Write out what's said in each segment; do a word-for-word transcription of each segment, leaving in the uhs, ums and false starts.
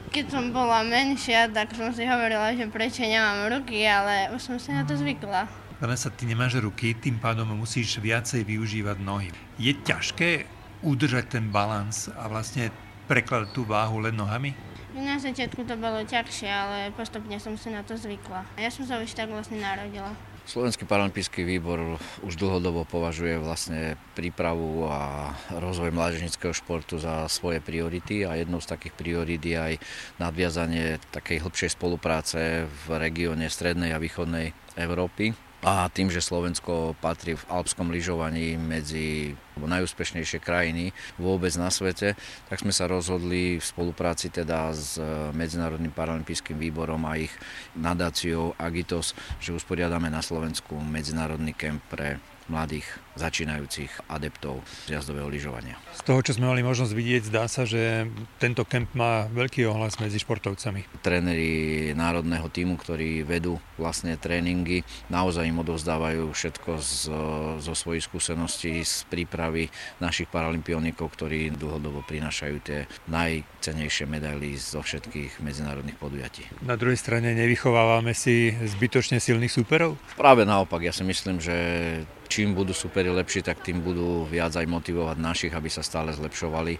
Keď som bola menšia, tak som si hovorila, že prečo nemám ruky, ale už som si na to zvykla. Vanessa, ty nemáš ruky, tým pádom musíš viacej využívať nohy. Je ťažké udržať ten balans a vlastne prekladať tú váhu len nohami? Na začiatku to bolo ťažšie, ale postupne som si na to zvykla. Ja som sa už tak vlastne narodila. Slovenský paralympijský výbor už dlhodobo považuje vlastne prípravu a rozvoj mládežníckeho športu za svoje priority a jednou z takých priorít je aj nadviazanie takej hĺbšej spolupráce v regióne strednej a východnej Európy. A tým, že Slovensko patrí v alpskom lyžovaní medzi najúspešnejšie krajiny vôbec na svete, tak sme sa rozhodli v spolupráci teda s Medzinárodným paralympijským výborom a ich nadáciou Agitos, že usporiadame na Slovensku medzinárodný kemp pre mladých začínajúcich adeptov jazdového lyžovania. Z toho, čo sme mali možnosť vidieť, zdá sa, že tento kemp má veľký ohlas medzi športovcami. Tréneri národného tímu, ktorí vedú vlastne tréningy, naozaj im odovzdávajú všetko z, zo svojich skúseností, z prípravy našich paralympionikov, ktorí dlhodobo prinášajú tie najcennejšie medaily zo všetkých medzinárodných podujatí. Na druhej strane nevychovávame si zbytočne silných súperov? Práve naopak, ja si myslím, že čím budú superi lepší, tak tým budú viac aj motivovať našich, aby sa stále zlepšovali.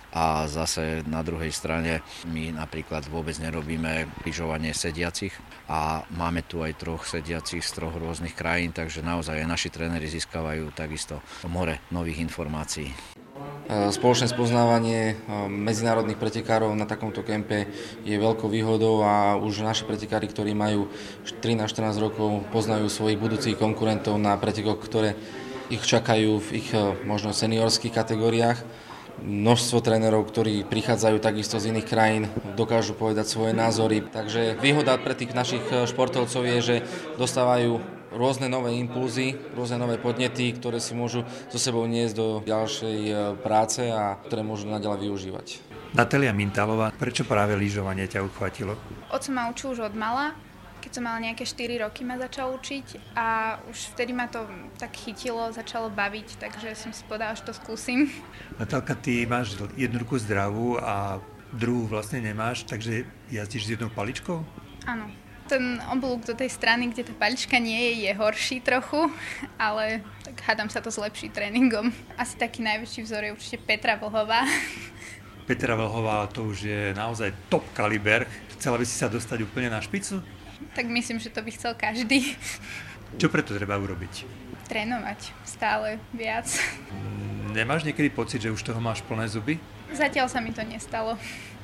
A zase na druhej strane my napríklad vôbec nerobíme lyžovanie sediacich a máme tu aj troch sediacich z troch rôznych krajín, takže naozaj aj naši tréneri získavajú takisto more nových informácií. Spoločné spoznávanie medzinárodných pretekárov na takomto kempe je veľkou výhodou a už naši pretekári, ktorí majú trinásť štrnásť rokov, poznajú svojich budúcich konkurentov na pretekoch, ktoré ich čakajú v ich možno seniorských kategóriách. Množstvo trénerov, ktorí prichádzajú takisto z iných krajín, dokážu povedať svoje názory. Takže výhoda pre tých našich športovcov je, že dostávajú rôzne nové impulzy, rôzne nové podnety, ktoré si môžu so sebou niesť do ďalšej práce a ktoré môžu naďalej využívať. Natália Mintálová, prečo práve lyžovanie ťa uchvátilo? Oco ma učil už od mala. Keď som mala nejaké štyri roky, ma začal učiť a už vtedy ma to tak chytilo, začalo baviť, takže som si povedala, že to skúsim. Natálka, ty máš jednu ruku zdravú a druhú vlastne nemáš, takže jazdíš s jednou paličkou? Áno. Ten oblúk do tej strany, kde tá palička nie je, je horší trochu, ale tak hádam sa to zlepší tréningom. Asi taký najväčší vzor je určite Petra Vlhová. Petra Vlhová, to už je naozaj top kaliber. Chcela by si sa dostať úplne na špicu? Tak myslím, že to by chcel každý. Čo preto treba urobiť? Trénovať stále viac. Nemáš niekedy pocit, že už toho máš plné zuby? Zatiaľ sa mi to nestalo.